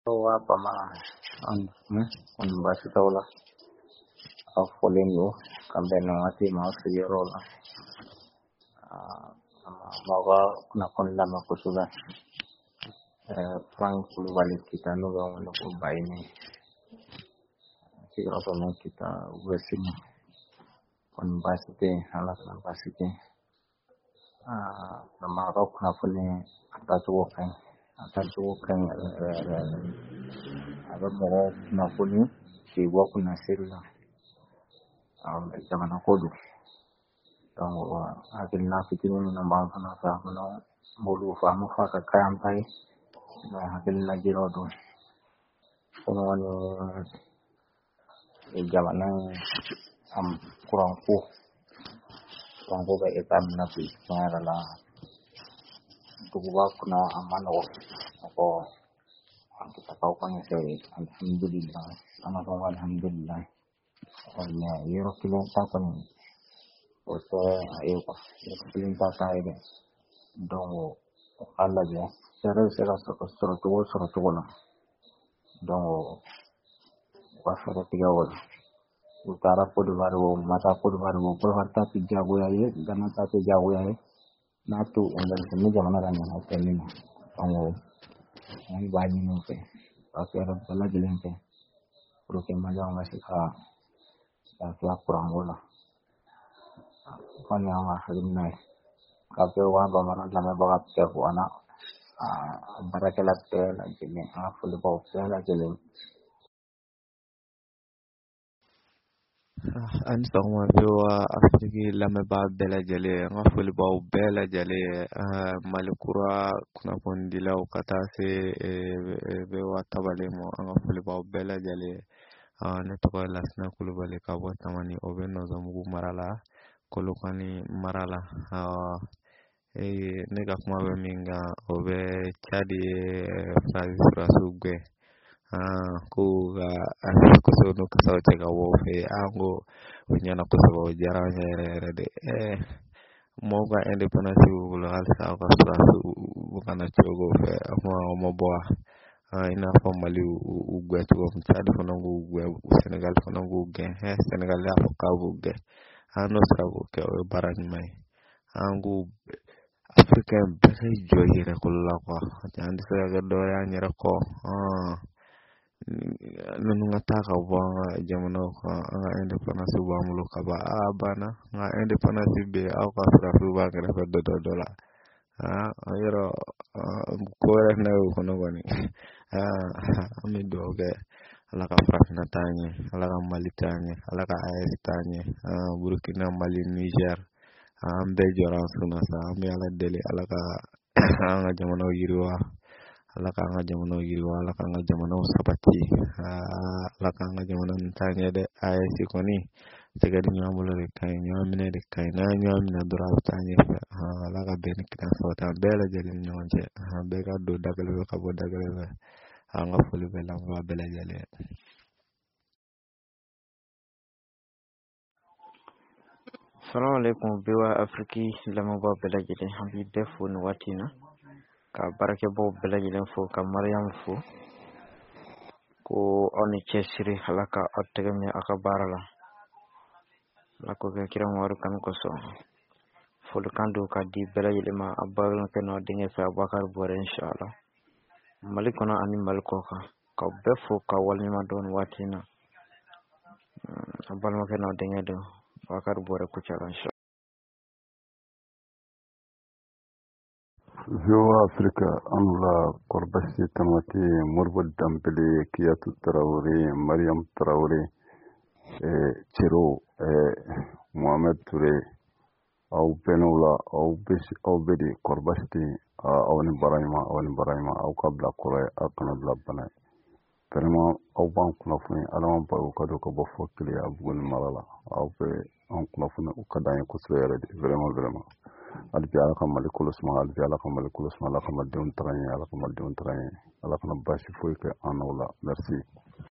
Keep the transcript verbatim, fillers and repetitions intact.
wa pama an on basi tawla afolin yo kambe no ati ma siyoro la maga kuna konla makusula Frank Kulubali kita no ga wala ko bayni siguro to no kita wesin on basi te hala na basi te ah na maga kuna fune ata to kan ata to kan aga mo na funi si wa kuna sirla am jamana kodu donc akil na fitini na ba kana fa no molu fa mo fa ka kam pai na akil na jiro do kono woni e jamana am kurang ko kurang ko ba etam na fi ngara la tuwa kuna amano ko kita tahu kan saya alhamdulillah ana ko alhamdulillah ya yero kilo ta kan oto ayo ko kilo ta kai de donc alla je sere sere so ko so to so to na donc wa fara tiga wala utara ko do baro mata ko do baro ko hatta ti jago yaye ganna ta ti jago yaye na to ondan ni jamana ran na ko ni donc ay bani no fe akera bala jelente pro ke maja ngasi ka ta kla kurang wala kon yang halim nai ka pe wa ba mara la me ba ke ko ana barakala pe la jeni a fulu ba pe la jeni an sɔgɔma bɛ wa afiriki lamɛnbaa bɛɛ lajɛlen an ka folibaw bɛɛ lajɛlen mali kura kunnafonidilaw ka taa se bɛ wa tabalen ma an ka folibaw bɛɛ lajɛlen ne tɔgɔ ye lasina kulubali ka bɔ tamani o bɛ nɔzɔmugu mara la kolokani mara la ne ka kuma bɛ min kan o bɛ cadi faransi surasiw gɛn ah ko ga ko so no kasaw te ga wo fe ango nyana ko so jara nyere de eh mo ga independence wu la sa ka sura su kana chogo fe mo mo bo ina fa mali u gwetu ko mtade ko nangu gwe Senegal ko nangu gen he Senegal ya ko bu ge ano sa ko ke baran mai angu africain be joyire ko la ko andi sa ga do ya nyere ko ah nunu ngataka wa jamano ko nga independence ba mulu ka ba abana nga independence be au ka fra fu ba ngara fa do do dola ah ayro ko na ko no goni ah ami do ge ala ka fra na tanye ala ka mali tanye ala ka as tanye ah burkina mali niger ambe joran suna sa ami ala dele ala ka nga jamano yirwa alaka nga jamono yirwa alaka nga jamono sabati alaka nga jamono ntanye de ayesi koni tegadi nyamulo de kay nyamine de kay na nyamina dura tanye alaka ben kitan sota bela jeli nyonje be ga do dagale ka bo dagale nga fulu bela wa bela jeli Assalamu alaikum biwa afriki lama ba bela jeli hambi defu no watina ka barake bo bela jelen fo ka maryam fo ko oni chesiri halaka attegami aka barala lako ke kiran waru kan ko so fo kandu ka di bela jelema abaru ke no dinge fa bakar bore inshallah malikona ani malko ka ka befo ka walni ma don watina abalu ke no dinge do bakar bore ku chara inshallah Jowa Afrika anula korbasi tamati Morbo Dambele Kiyatu Traore Mariam Traore Chiro Mohamed Touré au Penula au Besi au Bedi korbasti au ni barayma au ni barayma au kabla kore akana bla bana vraiment au ban kuna funi alama ba ko do ko bo fokli abul malala au be on kuna funi o kadanya ko sere vraiment vraiment albi ala kam mali kulusma albi ala kam mali kulusma ala kam diun tranye ala kam diun tranye ala kam bashi foy ke anawla merci